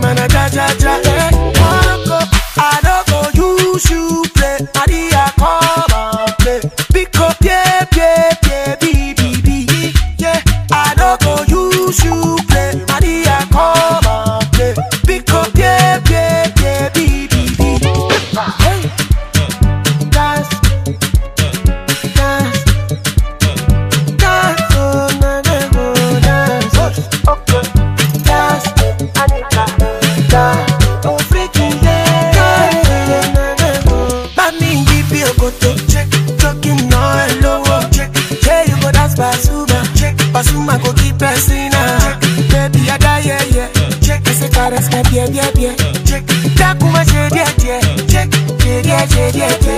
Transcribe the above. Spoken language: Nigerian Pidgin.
na ja ja ja. I don't go use you play. Maria come and play. Pick up yeah yeah yeah B. Yeah, I don't go use you play. Maria come and play. Pick up yeah yeah yeah B. Hey, dance, dance, dance, oh na na go dance. Okay, dance, Anika, dance. Oh freaking yeah, na na go. Bami give you a photo check, talking no hello check. Yeah, you go dance Pasuma check, Pasuma go keep pressing check. Baby I die yeah yeah check. I say caress my yeah yeah yeah check. Takuma check yeah yeah check. Yeah, yeah, yeah, yeah.